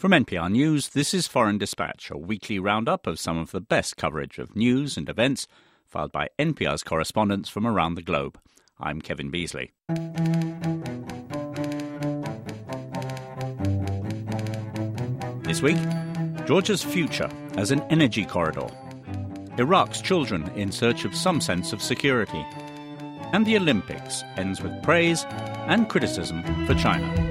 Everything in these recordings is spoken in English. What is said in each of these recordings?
From NPR News, this is Foreign Dispatch, a weekly roundup of some of the best coverage of news and events filed by NPR's correspondents from around the globe. I'm Kevin Beasley. This week, Georgia's future as an energy corridor, Iraq's children in search of some sense of security, and the Olympics ends with praise and criticism for China.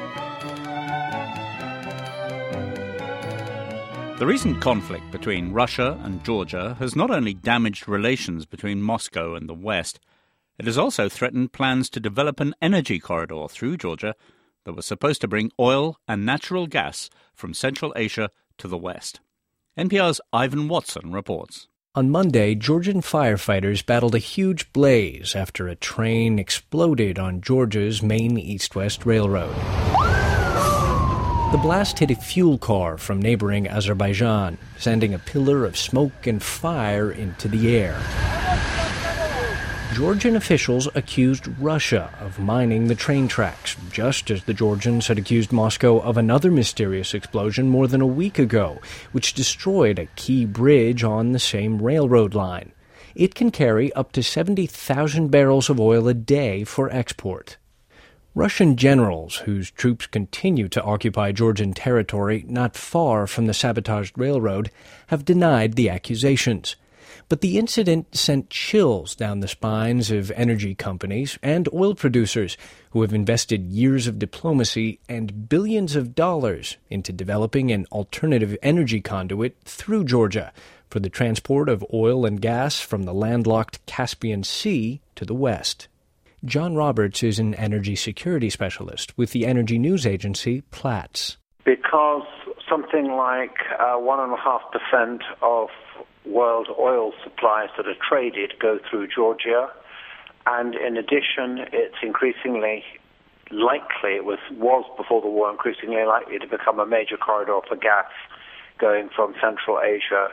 The recent conflict between Russia and Georgia has not only damaged relations between Moscow and the West, it has also threatened plans to develop an energy corridor through Georgia that was supposed to bring oil and natural gas from Central Asia to the West. NPR's Ivan Watson reports. On Monday, Georgian firefighters battled a huge blaze after a train exploded on Georgia's main east-west railroad. The blast hit a fuel car from neighboring Azerbaijan, sending a pillar of smoke and fire into the air. Georgian officials accused Russia of mining the train tracks, just as the Georgians had accused Moscow of another mysterious explosion more than a week ago, which destroyed a key bridge on the same railroad line. It can carry up to 70,000 barrels of oil a day for export. Russian generals, whose troops continue to occupy Georgian territory not far from the sabotaged railroad, have denied the accusations. But the incident sent chills down the spines of energy companies and oil producers who have invested years of diplomacy and billions of dollars into developing an alternative energy conduit through Georgia for the transport of oil and gas from the landlocked Caspian Sea to the west. John Roberts is an energy security specialist with the energy news agency Platts. Because something like 1.5% of world oil supplies that are traded go through Georgia, and in addition, it's increasingly likely, it was before the war, increasingly likely to become a major corridor for gas going from Central Asia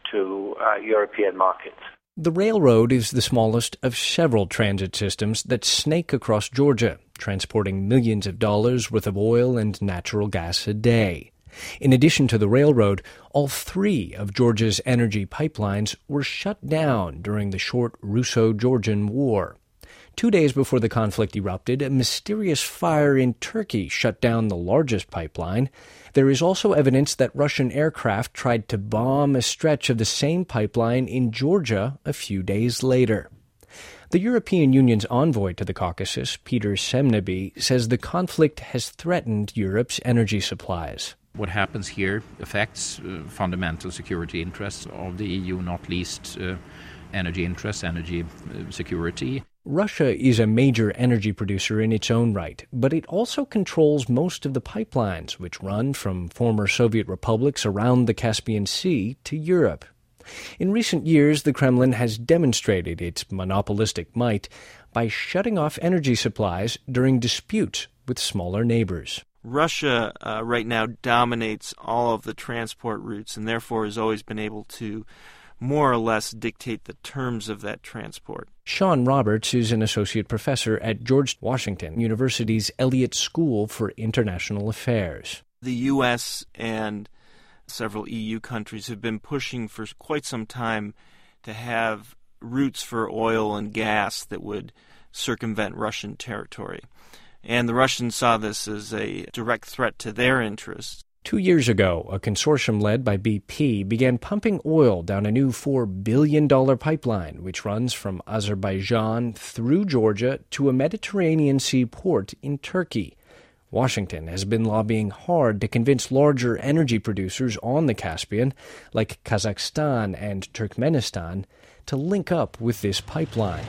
to European markets. The railroad is the smallest of several transit systems that snake across Georgia, transporting millions of dollars worth of oil and natural gas a day. In addition to the railroad, all three of Georgia's energy pipelines were shut down during the short Russo-Georgian War. 2 days before the conflict erupted, a mysterious fire in Turkey shut down the largest pipeline. There is also evidence that Russian aircraft tried to bomb a stretch of the same pipeline in Georgia a few days later. The European Union's envoy to the Caucasus, Peter Semneby, says the conflict has threatened Europe's energy supplies. What happens here affects fundamental security interests of the EU, not least energy interests, energy security. Russia is a major energy producer in its own right, but it also controls most of the pipelines which run from former Soviet republics around the Caspian Sea to Europe. In recent years, the Kremlin has demonstrated its monopolistic might by shutting off energy supplies during disputes with smaller neighbors. Russia right now dominates all of the transport routes and therefore has always been able to more or less dictate the terms of that transport. Sean Roberts is an associate professor at George Washington University's Elliott School for International Affairs. The U.S. and several EU countries have been pushing for quite some time to have routes for oil and gas that would circumvent Russian territory. And the Russians saw this as a direct threat to their interests. 2 years ago, a consortium led by BP began pumping oil down a new $4 billion pipeline, which runs from Azerbaijan through Georgia to a Mediterranean Sea port in Turkey. Washington has been lobbying hard to convince larger energy producers on the Caspian, like Kazakhstan and Turkmenistan, to link up with this pipeline.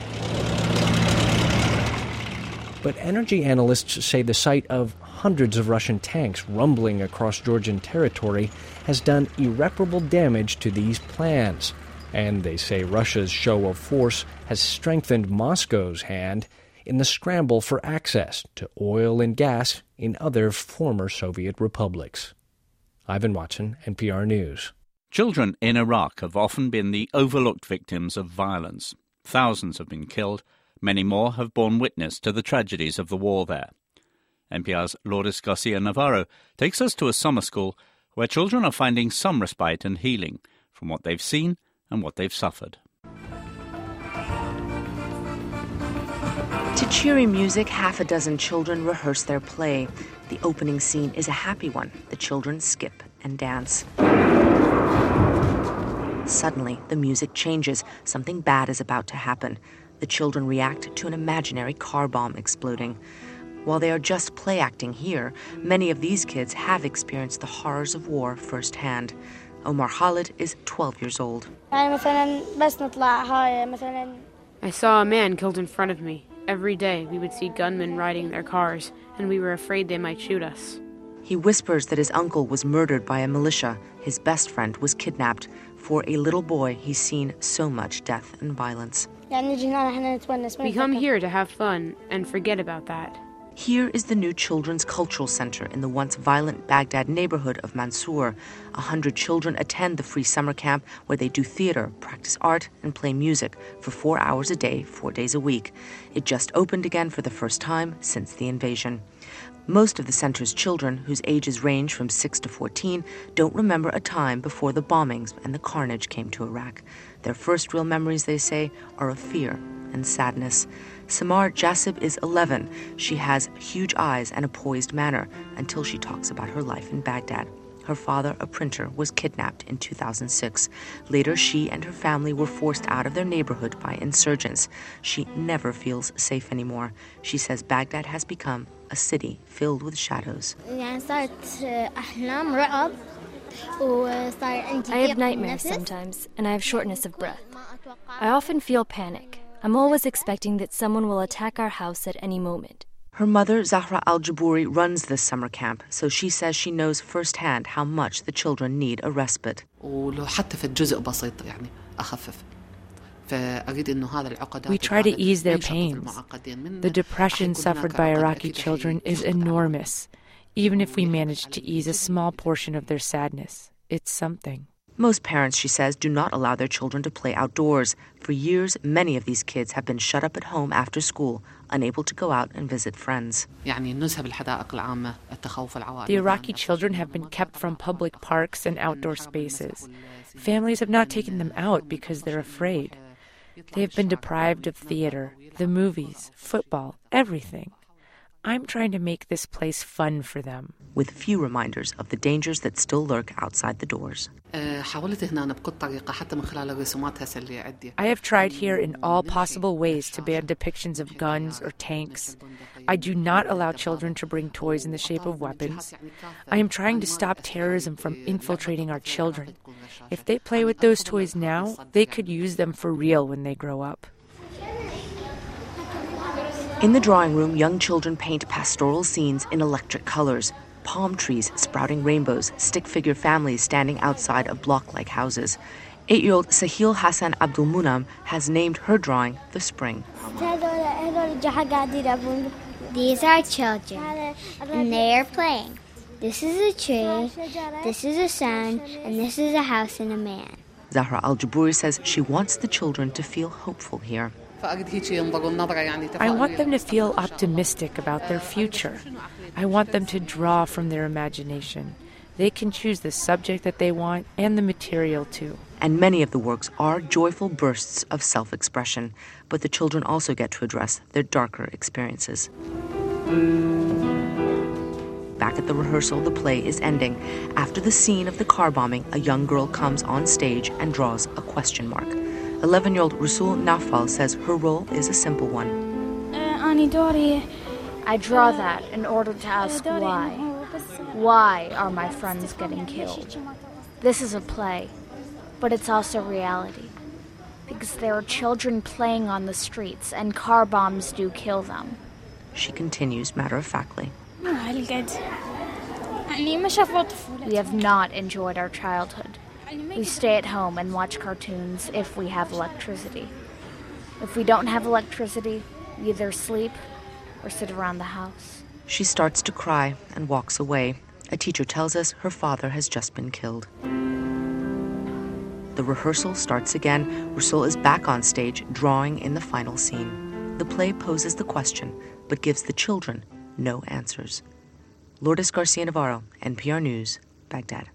But energy analysts say the sight of hundreds of Russian tanks rumbling across Georgian territory has done irreparable damage to these plans. And they say Russia's show of force has strengthened Moscow's hand in the scramble for access to oil and gas in other former Soviet republics. Ivan Watson, NPR News. Children in Iraq have often been the overlooked victims of violence. Thousands have been killed. Many more have borne witness to the tragedies of the war there. NPR's Lourdes Garcia Navarro takes us to a summer school where children are finding some respite and healing from what they've seen and what they've suffered. To cheery music, half a dozen children rehearse their play. The opening scene is a happy one. The children skip and dance. Suddenly, the music changes. Something bad is about to happen. The children react to an imaginary car bomb exploding. While they are just play acting here, many of these kids have experienced the horrors of war firsthand. Omar Khalid is 12 years old. I saw a man killed in front of me. Every day we would see gunmen riding their cars, and we were afraid they might shoot us. He whispers that his uncle was murdered by a militia. His best friend was kidnapped. For a little boy, he's seen so much death and violence. We come here to have fun and forget about that. Here is the new Children's Cultural Center in the once violent Baghdad neighborhood of Mansour. 100 children attend the free summer camp where they do theater, practice art, and play music for 4 hours a day, 4 days a week. It just opened again for the first time since the invasion. Most of the center's children, whose ages range from 6 to 14, don't remember a time before the bombings and the carnage came to Iraq. Their first real memories, they say, are of fear and sadness. Samar Jasib is 11. She has huge eyes and a poised manner until she talks about her life in Baghdad. Her father, a printer, was kidnapped in 2006. Later, she and her family were forced out of their neighborhood by insurgents. She never feels safe anymore. She says Baghdad has become a city filled with shadows. I have nightmares sometimes, and I have shortness of breath. I often feel panic. I'm always expecting that someone will attack our house at any moment. Her mother, Zahra Al-Jabouri, runs this summer camp, so she says she knows firsthand how much the children need a respite. We try to ease their pains. The depression suffered by Iraqi children is enormous. Even if we manage to ease a small portion of their sadness, it's something. Most parents, she says, do not allow their children to play outdoors. For years, many of these kids have been shut up at home after school, unable to go out and visit friends. The Iraqi children have been kept from public parks and outdoor spaces. Families have not taken them out because they're afraid. They have been deprived of theater, the movies, football, everything. I'm trying to make this place fun for them. With few reminders of the dangers that still lurk outside the doors. I have tried here in all possible ways to ban depictions of guns or tanks. I do not allow children to bring toys in the shape of weapons. I am trying to stop terrorism from infiltrating our children. If they play with those toys now, they could use them for real when they grow up. In the drawing room, young children paint pastoral scenes in electric colors. Palm trees sprouting rainbows, stick figure families standing outside of block-like houses. 8-year-old Sahil Hassan Abdulmunam has named her drawing The Spring. These are children, and they are playing. This is a tree, this is a sun, and this is a house and a man. Zahra Al-Jabouri says she wants the children to feel hopeful here. I want them to feel optimistic about their future. I want them to draw from their imagination. They can choose the subject that they want and the material too. And many of the works are joyful bursts of self-expression, but the children also get to address their darker experiences. Back at the rehearsal, the play is ending. After the scene of the car bombing, a young girl comes on stage and draws a question mark. 11-year-old Rusul Nafal says her role is a simple one. I draw that in order to ask why. Why are my friends getting killed? This is a play, but it's also reality. Because there are children playing on the streets, and car bombs do kill them. She continues matter-of-factly. We have not enjoyed our childhood. We stay at home and watch cartoons if we have electricity. If we don't have electricity, we either sleep or sit around the house. She starts to cry and walks away. A teacher tells us her father has just been killed. The rehearsal starts again. Rusul is back on stage, drawing in the final scene. The play poses the question, but gives the children no answers. Lourdes Garcia Navarro, NPR News, Baghdad.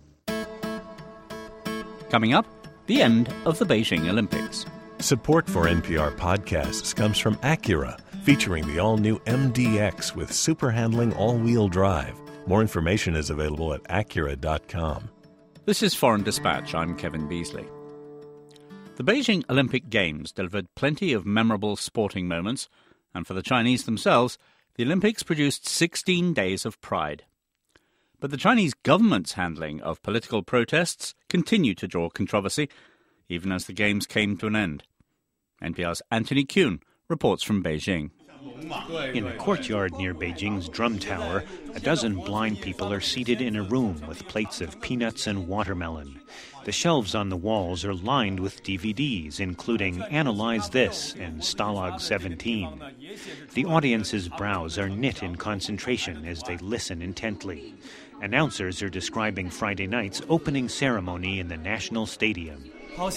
Coming up, the end of the Beijing Olympics. Support for NPR podcasts comes from Acura, featuring the all-new MDX with super handling all-wheel drive. More information is available at Acura.com. This is Foreign Dispatch. I'm Kevin Beasley. The Beijing Olympic Games delivered plenty of memorable sporting moments, and for the Chinese themselves, the Olympics produced 16 days of pride. But the Chinese government's handling of political protests continued to draw controversy, even as the Games came to an end. NPR's Anthony Kuhn reports from Beijing. In a courtyard near Beijing's Drum Tower, a dozen blind people are seated in a room with plates of peanuts and watermelon. The shelves on the walls are lined with DVDs, including Analyze This and Stalag 17. The audience's brows are knit in concentration as they listen intently. Announcers are describing Friday night's opening ceremony in the National Stadium.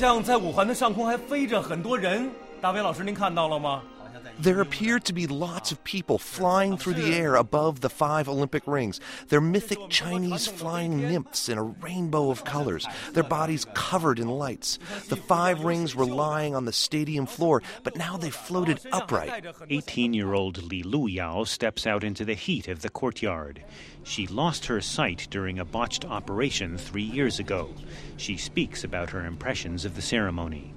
There appear to be lots of people flying through the air above the 5 Olympic rings. They're mythic Chinese flying nymphs in a rainbow of colors, their bodies covered in lights. The 5 rings were lying on the stadium floor, but now they've floated upright. 18-year-old Li Luyao steps out into the heat of the courtyard. She lost her sight during a botched operation 3 years ago. She speaks about her impressions of the ceremony.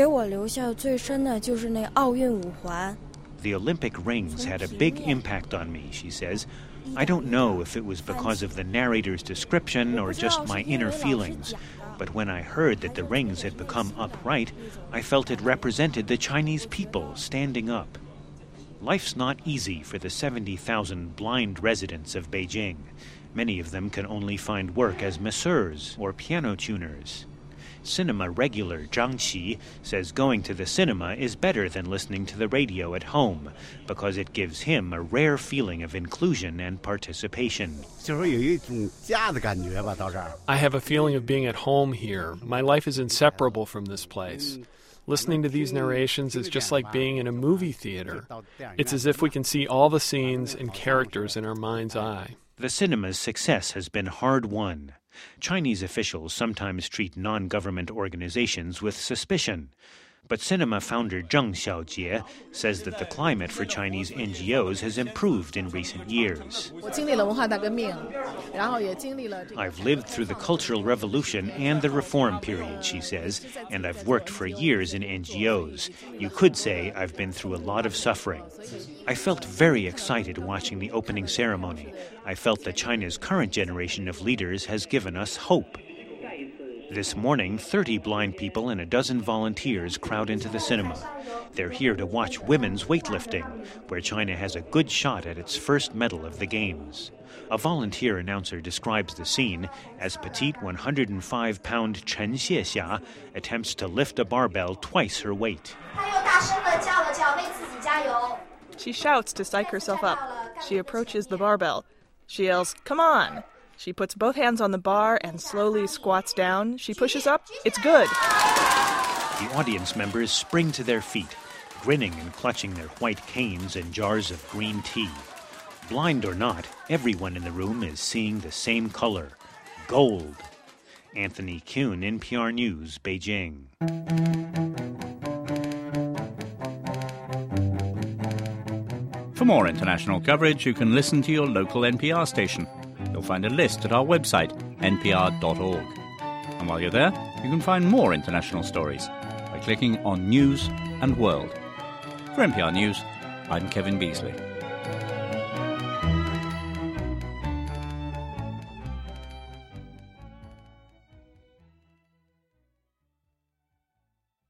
The Olympic rings had a big impact on me, she says. I don't know if it was because of the narrator's description or just my inner feelings, but when I heard that the rings had become upright, I felt it represented the Chinese people standing up. Life's not easy for the 70,000 blind residents of Beijing. Many of them can only find work as masseurs or piano tuners. Cinema regular Zhang Qi says going to the cinema is better than listening to the radio at home because it gives him a rare feeling of inclusion and participation. I have a feeling of being at home here. My life is inseparable from this place. Listening to these narrations is just like being in a movie theater. It's as if we can see all the scenes and characters in our mind's eye. The cinema's success has been hard-won. Chinese officials sometimes treat non-government organizations with suspicion. But cinema founder Zheng Xiaojie says that the climate for Chinese NGOs has improved in recent years. I've lived through the Cultural Revolution and the Reform period, she says, and I've worked for years in NGOs. You could say I've been through a lot of suffering. I felt very excited watching the opening ceremony. I felt that China's current generation of leaders has given us hope. This morning, 30 blind people and a dozen volunteers crowd into the cinema. They're here to watch women's weightlifting, where China has a good shot at its first medal of the Games. A volunteer announcer describes the scene as petite 105-pound Chen Xiexia attempts to lift a barbell twice her weight. She shouts to psych herself up. She approaches the barbell. She yells, "Come on!" She puts both hands on the bar and slowly squats down. She pushes up. It's good. The audience members spring to their feet, grinning and clutching their white canes and jars of green tea. Blind or not, everyone in the room is seeing the same color, gold. Anthony Kuhn, NPR News, Beijing. For more international coverage, you can listen to your local NPR station. You'll find a list at our website, npr.org. And while you're there, you can find more international stories by clicking on News and World. For NPR News, I'm Kevin Beasley.